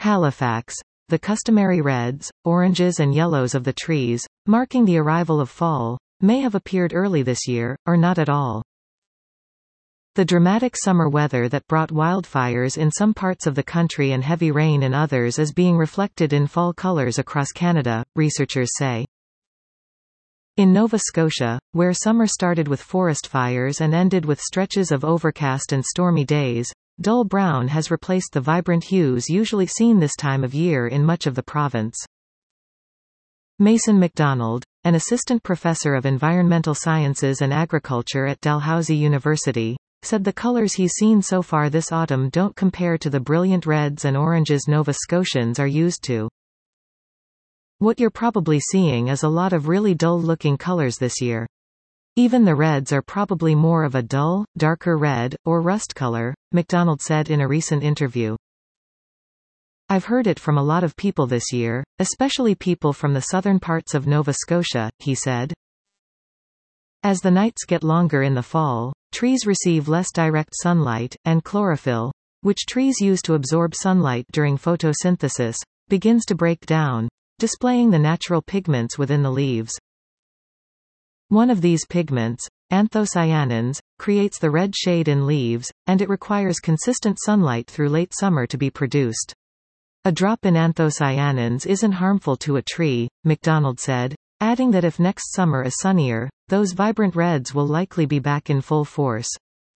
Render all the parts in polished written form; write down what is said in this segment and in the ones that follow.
Halifax. The customary reds, oranges and yellows of the trees, marking the arrival of fall, may have appeared early this year, or not at all. The dramatic summer weather that brought wildfires in some parts of the country and heavy rain in others is being reflected in fall colors across Canada, researchers say. In Nova Scotia, where summer started with forest fires and ended with stretches of overcast and stormy days, dull brown has replaced the vibrant hues usually seen this time of year in much of the province. Mason McDonald, an assistant professor of environmental sciences and agriculture at Dalhousie University, said the colors he's seen so far this autumn don't compare to the brilliant reds and oranges Nova Scotians are used to. What you're probably seeing is a lot of really dull-looking colors this year. Even the reds are probably more of a dull, darker red, or rust color, McDonald said in a recent interview. I've heard it from a lot of people this year, especially people from the southern parts of Nova Scotia, he said. As the nights get longer in the fall, trees receive less direct sunlight, and chlorophyll, which trees use to absorb sunlight during photosynthesis, begins to break down, displaying the natural pigments within the leaves. One of these pigments, anthocyanins, creates the red shade in leaves, and it requires consistent sunlight through late summer to be produced. A drop in anthocyanins isn't harmful to a tree, McDonald said, adding that if next summer is sunnier, those vibrant reds will likely be back in full force.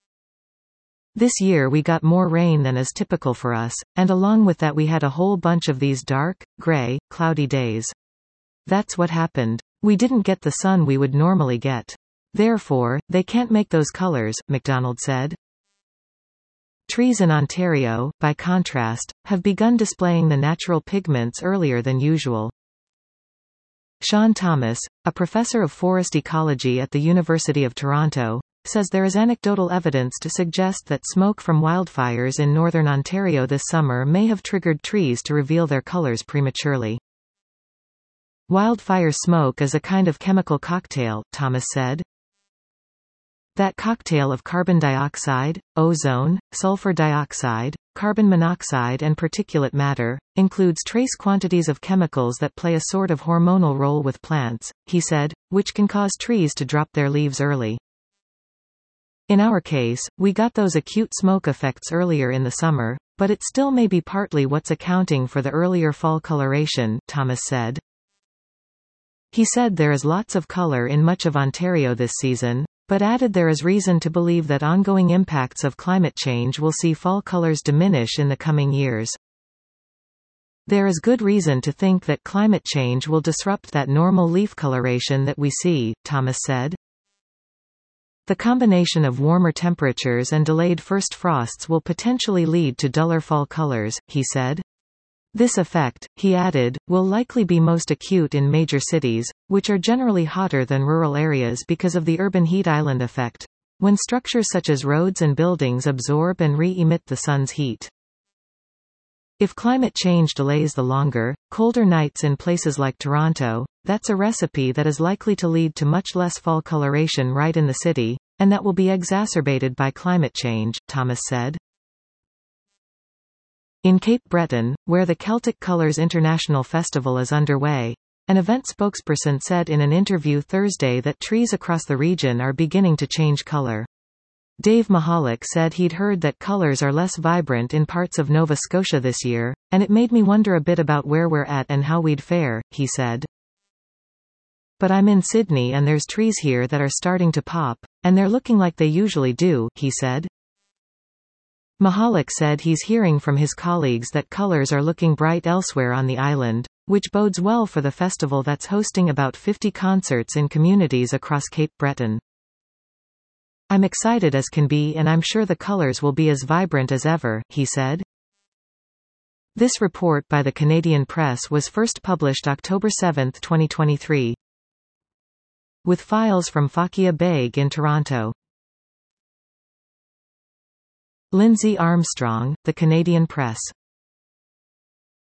This year we got more rain than is typical for us, and along with that we had a whole bunch of these dark, gray, cloudy days. That's what happened. We didn't get the sun we would normally get. Therefore, they can't make those colors, McDonald said. Trees in Ontario, by contrast, have begun displaying the natural pigments earlier than usual. Sean Thomas, a professor of forest ecology at the University of Toronto, says there is anecdotal evidence to suggest that smoke from wildfires in northern Ontario this summer may have triggered trees to reveal their colors prematurely. Wildfire smoke is a kind of chemical cocktail, Thomas said. That cocktail of carbon dioxide, ozone, sulfur dioxide, carbon monoxide and particulate matter, includes trace quantities of chemicals that play a sort of hormonal role with plants, he said, which can cause trees to drop their leaves early. In our case, we got those acute smoke effects earlier in the summer, but it still may be partly what's accounting for the earlier fall coloration, Thomas said. He said there is lots of color in much of Ontario this season, but added there is reason to believe that ongoing impacts of climate change will see fall colors diminish in the coming years. There is good reason to think that climate change will disrupt that normal leaf coloration that we see, Thomas said. The combination of warmer temperatures and delayed first frosts will potentially lead to duller fall colors, he said. This effect, he added, will likely be most acute in major cities, which are generally hotter than rural areas because of the urban heat island effect, when structures such as roads and buildings absorb and re-emit the sun's heat. If climate change delays the longer, colder nights in places like Toronto, that's a recipe that is likely to lead to much less fall coloration right in the city, and that will be exacerbated by climate change, Thomas said. In Cape Breton, where the Celtic Colours International Festival is underway, an event spokesperson said in an interview Thursday that trees across the region are beginning to change color. Dave Mahalik said he'd heard that colors are less vibrant in parts of Nova Scotia this year, and it made me wonder a bit about where we're at and how we'd fare, he said. But I'm in Sydney and there's trees here that are starting to pop, and they're looking like they usually do, he said. Mahalik said he's hearing from his colleagues that colors are looking bright elsewhere on the island, which bodes well for the festival that's hosting about 50 concerts in communities across Cape Breton. I'm excited as can be and I'm sure the colors will be as vibrant as ever, he said. This report by the Canadian Press was first published October 7, 2023. With files from Fakia Baig in Toronto. Lindsay Armstrong, The Canadian Press.